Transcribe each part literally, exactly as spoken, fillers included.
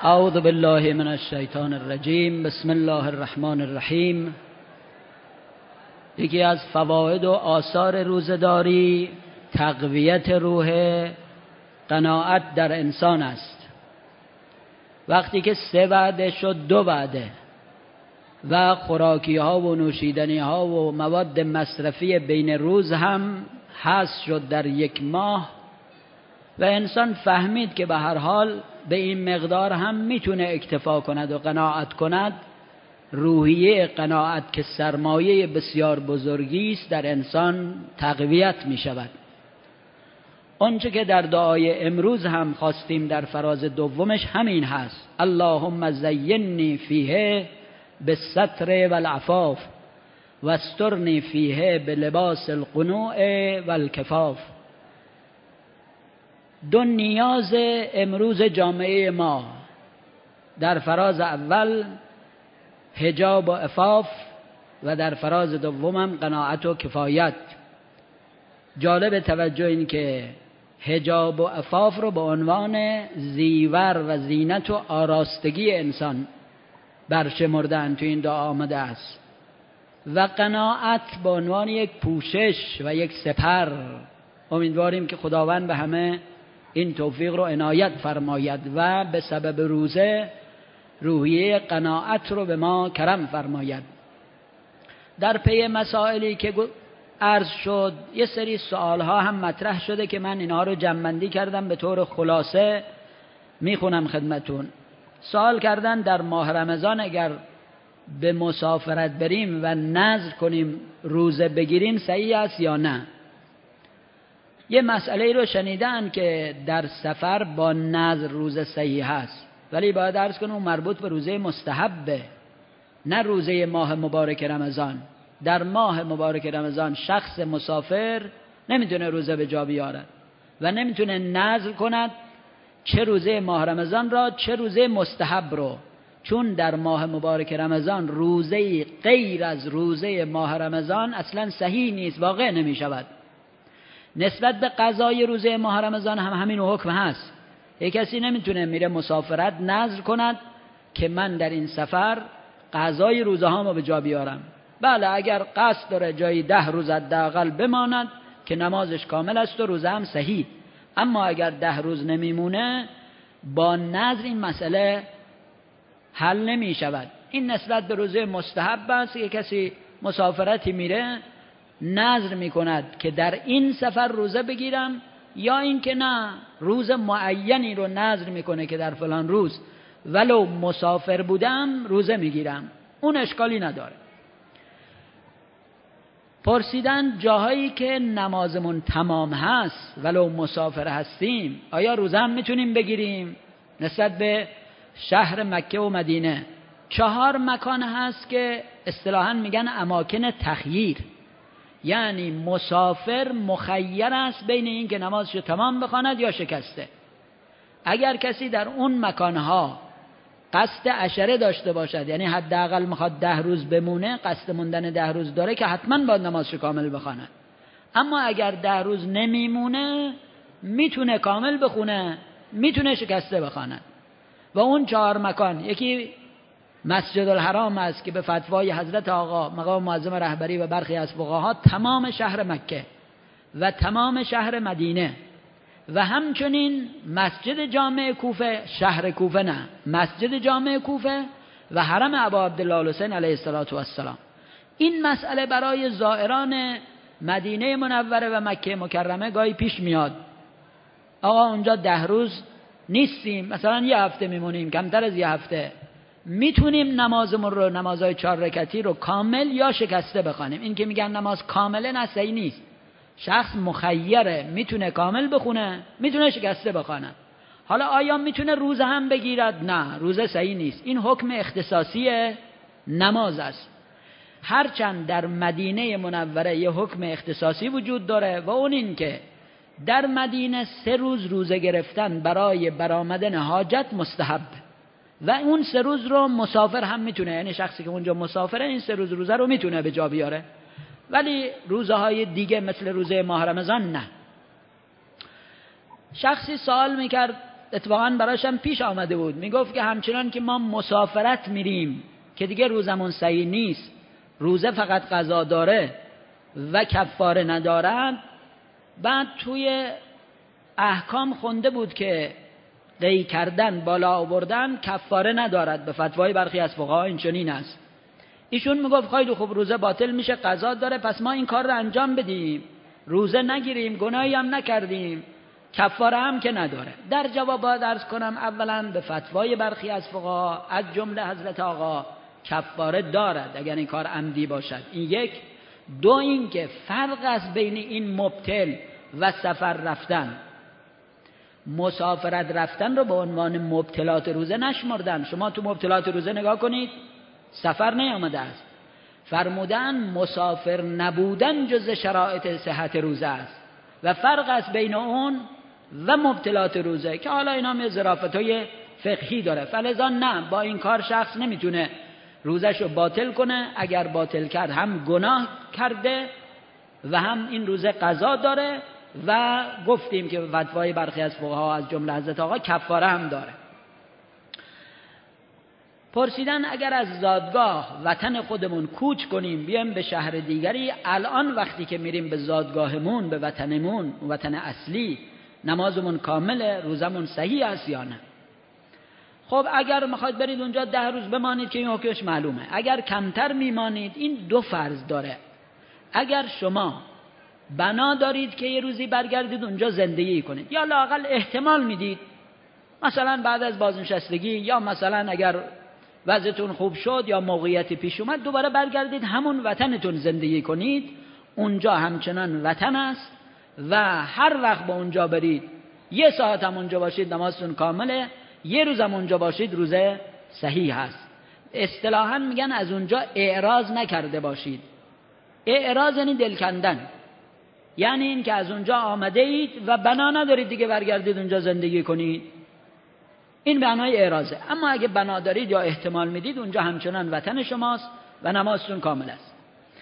اعوذ بالله من الشیطان الرجیم. بسم الله الرحمن الرحیم. یکی از فواید و آثار روزه‌داری تقویت روح قناعت در انسان است. وقتی که سه وعده شد دو وعده و خوراکی ها و نوشیدنی ها و مواد مصرفی بین روز هم حذف شد در یک ماه و انسان فهمید که به هر حال به این مقدار هم میتونه اکتفا کند و قناعت کند، روحیه قناعت که سرمایه بسیار بزرگی است در انسان تقویت می شود. آنچه که در دعای امروز هم خواستیم در فراز دومش همین هست: اللهم زینی فیه بالستر والعفاف واسترنی فیه بلباس القنوع والکفاف. دو نیاز امروز جامعه ما در فراز اول حجاب و عفاف و در فراز دومم قناعت و کفایت. جالب توجه این که حجاب و عفاف رو به عنوان زیور و زینت و آراستگی انسان برشمردن تو این دعا آمده است و قناعت به عنوان یک پوشش و یک سپر. امیدواریم که خداوند به همه این توفیق رو عنایت فرماید و به سبب روزه روحیه قناعت رو به ما کرم فرماید. در پی مسائلی که عرض شد یه سری سوال ها هم مطرح شده که من اینها رو جمع‌بندی کردم به طور خلاصه میخونم خدمتون. سوال کردن در ماه رمضان اگر به مسافرت بریم و نذر کنیم روزه بگیریم صحیح است یا نه. یه مسئله رو شنیدن که در سفر با نذر روزه صحیح است، ولی باید عرض کنم مربوط به روزه مستحبه، نه روزه ماه مبارک رمضان. در ماه مبارک رمضان شخص مسافر نمیتونه روزه به جا بیارد و نمیتونه نذر کند، چه روزه ماه رمضان را چه روزه مستحب رو، چون در ماه مبارک رمضان روزه غیر از روزه ماه رمضان اصلا صحیح نیست، واقع نمی شود. نسبت به قضای روزه ماه رمضان هم همین حکم هست. یک کسی نمیتونه میره مسافرت نذر کند که من در این سفر قضای روزه هامو به جا بیارم. بله اگر قصد داره جایی ده روز حداقل بماند که نمازش کامل است و روزه هم صحیح، اما اگر ده روز نمیمونه با نذر این مسئله حل نمی شود. این نسبت به روزه مستحب است که کسی مسافرتی میره نذر میکند که در این سفر روزه بگیرم، یا اینکه نه روز معینی رو نذر میکنه که در فلان روز ولو مسافر بودم روزه میگیرم، اون اشکالی نداره. پرسیدن جاهایی که نمازمون تمام هست ولو مسافر هستیم آیا روزه هم میتونیم بگیریم؟ نسبت به شهر مکه و مدینه چهار مکان هست که اصطلاحاً میگن اماکن تخییر، یعنی مسافر مخیر است بین این که نمازشو تمام بخواند یا شکسته. اگر کسی در اون مکانها قصد عشره داشته باشد، یعنی حداقل میخواد ده روز بمونه، قصد موندن ده روز داره که حتما باید نمازشو کامل بخواند. اما اگر ده روز نمیمونه میتونه کامل بخونه، میتونه شکسته بخواند. و اون چهار مکان یکی مسجد الحرام است که به فتوای حضرت آقا مقام معظم رهبری و برخی از فقها تمام شهر مکه و تمام شهر مدینه، و همچنین مسجد جامع کوفه، شهر کوفه نه، مسجد جامع کوفه و حرم ابا عبدالله الحسین علیه السلام. این مسئله برای زائران مدینه منوره و مکه مکرمه گاهی پیش میاد. آقا اونجا ده روز نیستیم، مثلا یه هفته میمونیم، کمتر از یه هفته، میتونیم نمازمون رو، نمازهای چهار رکعتی رو کامل یا شکسته بخوانیم. این که میگن نماز کامله نه، صحیح نیست. شخص مخیره، میتونه کامل بخونه، میتونه شکسته بخونه. حالا آیا میتونه روزه هم بگیرد؟ نه، روزه صحیح نیست. این حکم اختصاصی نماز است. هرچند در مدینه منوره یه حکم اختصاصی وجود داره و اون این که در مدینه سه روز روزه گرفتن برای برآمدن حاجت مستحب، و اون سه روز رو مسافر هم میتونه، یعنی شخصی که اونجا مسافره این سه روز روزه رو میتونه به جا بیاره، ولی روزه های دیگه مثل روزه ماه رمضان نه. شخصی سوال میکرد اتفاقا براش هم پیش آمده بود، میگفت که همچنان که ما مسافرت میریم که دیگه روزمون صحیح نیست، روزه فقط قضا داره و کفاره ندارد، بعد توی احکام خونده بود که قی کردن، بالا آوردن کفاره ندارد. به فتوای برخی از فقها این چنین است. ایشون میگفت خیلی خوب، روزه باطل میشه، قضا داره، پس ما این کار رو انجام بدیم، روزه نگیریم، گناهی هم نکردیم، کفاره هم که نداره. در جواب باید عرض کنم اولا به فتوای برخی از فقها از جمله حضرت آقا کفاره دارد اگر این کار عمدی باشد. این یک. دو اینکه فرق است بین این مبتل و سفر رفتن. مسافرت رفتن رو به عنوان مبتلات روزه نشمردن. شما تو مبتلات روزه نگاه کنید، سفر نیامده است. فرمودن مسافر نبودن جز شرایط صحت روزه است و فرق است بین اون و مبتلات روزه که حالا اینا هم ظرافت‌های فقهی داره. فلذا نه، با این کار شخص نمیتونه روزش رو باطل کنه. اگر باطل کرد هم گناه کرده و هم این روزه قضا داره و گفتیم که فتوای برخی از فقها از جمله حضرت آقا کفاره هم داره. پرسیدن اگر از زادگاه وطن خودمون کوچ کنیم بیایم به شهر دیگری، الان وقتی که میریم به زادگاهمون، به وطنمون، وطن اصلی، نمازمون کامله، روزمون صحیح است یا نه؟ خب اگر میخواید برید اونجا ده روز بمانید که این حکمش معلومه. اگر کمتر میمانید این دو فرض داره. اگر شما بنا دارید که یه روزی برگردید اونجا زندگی کنید، یا لااقل احتمال میدید مثلا بعد از بازنشستگی یا مثلا اگر وضعتون خوب شد یا موقعیتی پیش اومد دوباره برگردید همون وطنتون زندگی کنید، اونجا همچنان وطن است و هر وقت به اونجا برید یه ساعت هم اونجا باشید نمازتون کامله، یه روز هم اونجا باشید روزه صحیح هست. اصطلاحاً میگن از اونجا اعراض نکرده باشید. اعراض یعنی دل کندن، یعنی این که از اونجا آمده اید و بنا ندارید دیگه برگردید اونجا زندگی کنید، این معنای اعراضه. اما اگه بنا دارید یا احتمال میدید اونجا همچنان وطن شماست و نمازتون کامل است.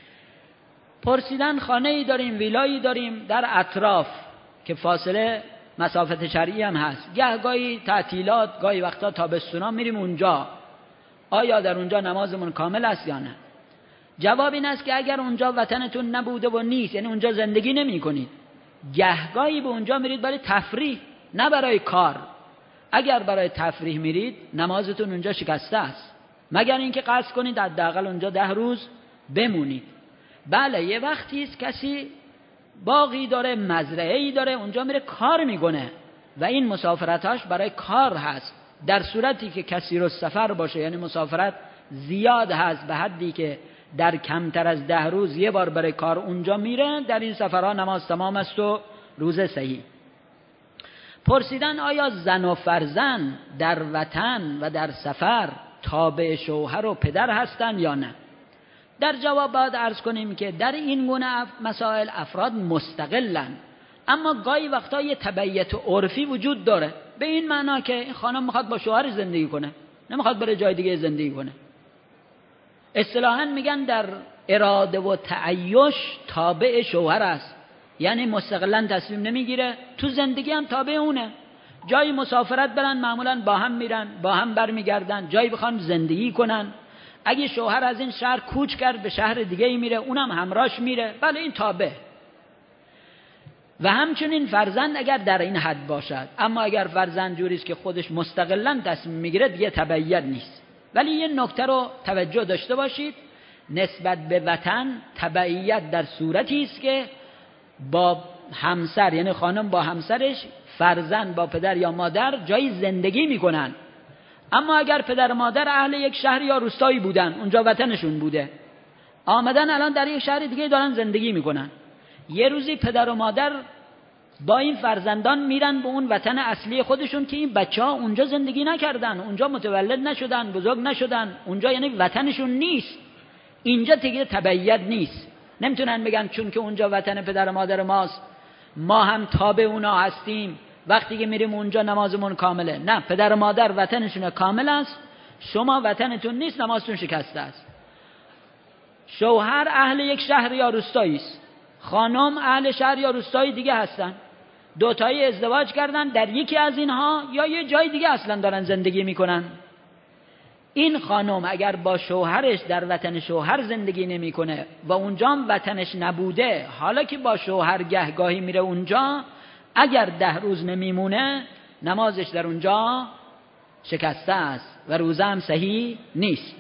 پرسیدن خانه ای داریم، ویلایی داریم در اطراف که فاصله مسافت شرعی هم هست، گهگاهی تعطیلات، گاهی وقتا تابستونا میریم اونجا، آیا در اونجا نمازمون کامل است یا نه؟ جواب این است که اگر اونجا وطنتون نبوده و نیست، یعنی اونجا زندگی نمی کنید، گهگاهی به اونجا میرید برای تفریح نه برای کار، اگر برای تفریح میرید نمازتون اونجا شکسته است، مگر اینکه قصد کنید حداقل اونجا ده روز بمونید. بله یه وقتی است کسی باغی داره، مزرعه‌ای داره، اونجا میره کار میکنه و این مسافرتاش برای کار هست. در صورتی که کسی رو سفر باشه، یعنی مسافرت زیاد هست به حدی که در کمتر از ده روز یه بار برای کار اونجا میره، در این سفرها نماز تمام است و روزه صحیح. پرسیدن آیا زن و فرزند در وطن و در سفر تابع شوهر و پدر هستند یا نه؟ در جواب باید عرض کنیم که در این گونه مسائل افراد مستقلن، اما گاهی وقتا یه تبعیت عرفی وجود داره، به این معنا که این خانم میخواد با شوهر زندگی کنه، نمیخواد بره جای دیگه زندگی کنه. اصطلاحاً میگن در اراده و تعیش تابع شوهر است، یعنی مستقلاً تصمیم نمیگیره، تو زندگی هم تابع اونه. جایی مسافرت برن معمولاً با هم میرن، با هم برمیگردن، جایی بخوان زندگی کنن. اگه شوهر از این شهر کوچ کرد به شهر دیگه ای میره، اونم همراهش میره، بله این تابع. و همچنین فرزند اگر در این حد باشد، اما اگر فرزند جوریست که خودش مستقلاً تصمیم میگیره دیگه تبعیت نیست. ولی یه نکته رو توجه داشته باشید، نسبت به وطن تبعیت در صورتی است که با همسر، یعنی خانم با همسرش، فرزند با پدر یا مادر جایی زندگی میکنن. اما اگر پدر و مادر اهل یک شهر یا روستایی بودن، اونجا وطنشون بوده، آمدن الان در یک شهر دیگه دارن زندگی میکنن، یه روزی پدر و مادر با این فرزندان میرن به اون وطن اصلی خودشون که این بچه ها اونجا زندگی نکردن، اونجا متولد نشدن، بزرگ نشدن، اونجا یعنی وطنشون نیست، اینجا دیگه تبعیت نیست. نمیتونن بگن چون که اونجا وطن پدر و مادر ماست ما هم تابع اونا هستیم، وقتی که میریم اونجا نمازمون کامله. نه، پدر و مادر وطنشون کامل است، شما وطنتون نیست، نمازتون شکسته است. شوهر اهل یک شهر یا روستایی است، خانم اهل شهر یا روستای دیگه هستن، دوتایی ازدواج کردن در یکی از اینها یا یه جای دیگه اصلا دارن زندگی میکنن. این خانم اگر با شوهرش در وطن شوهر زندگی نمیکنه و اونجا هم وطنش نبوده، حالا که با شوهر گهگاهی میره اونجا، اگر ده روز نمیمونه نمازش در اونجا شکسته است و روزه هم صحیح نیست.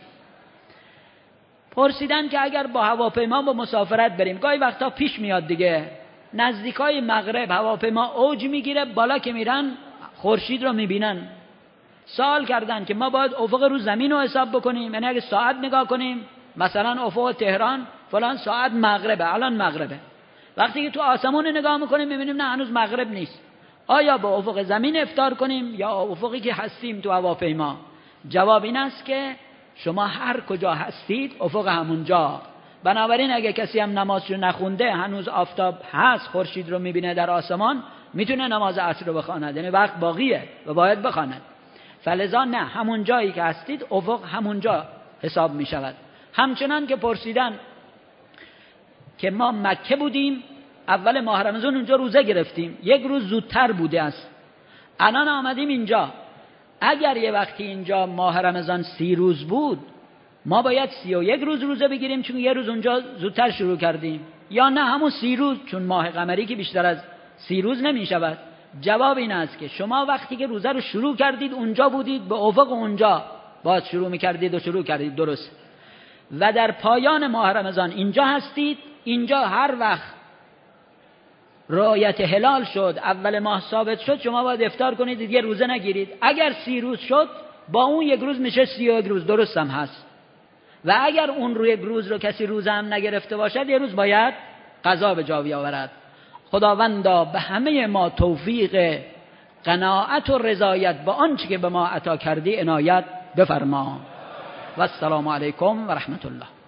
پرسیدن که اگر با هواپیما با مسافرت بریم، گاهی وقتا پیش میاد دیگه، نزدیکای مغرب هواپیما اوج میگیره، بالا که میرن خورشید رو میبینن. سوال کردن که ما باید افق رو زمین رو حساب بکنیم، یعنی اگه ساعت نگاه کنیم مثلا افق تهران فلان ساعت مغربه، الان مغربه، وقتی که تو آسمون نگاه میکنیم میبینیم نه هنوز مغرب نیست، آیا با افق زمین افطار کنیم یا افقی که هستیم تو هواپیما؟ جواب این است که شما هر کجا هستید افق همونجا. بنابراین اگه کسی هم نمازشو نخونده، هنوز آفتاب هست، خورشید رو میبینه در آسمان، میتونه نماز عصر رو بخواند، یعنی وقت باقیه و باید بخواند. فلذا نه، همون جایی که هستید افق همونجا حساب میشود. همچنان که پرسیدن که ما مکه بودیم، اول ماه رمضان اونجا روزه گرفتیم، یک روز زودتر بوده است، الان آمدیم اینجا، اگر یه وقتی اینجا ماه رمضان سی روز بود ما باید سی و یک روز روزه بگیریم چون یه روز اونجا زودتر شروع کردیم، یا نه همون سی روز چون ماه قمری که بیشتر از سی روز نمی شود؟ جواب این است که شما وقتی که روزه رو شروع کردید اونجا بودید، به افق اونجا باید شروع میکردید و شروع کردید، درست. و در پایان ماه رمضان اینجا هستید، اینجا هر وقت رؤیت هلال شد، اول ماه ثابت شد، شما باید افطار کنید، دیگه روزه نگیرید. اگر سی روز شد با اون یک روز میشه سی و یک روز، درست هم هست. و اگر اون روی یک روز رو کسی روزه هم نگرفته باشد، یه روز باید قضا به جا بیاورد. خداوندا به همه ما توفیق قناعت و رضایت با آنچه که به ما عطا کردی عنایت بفرما. و السلام علیکم و رحمت الله.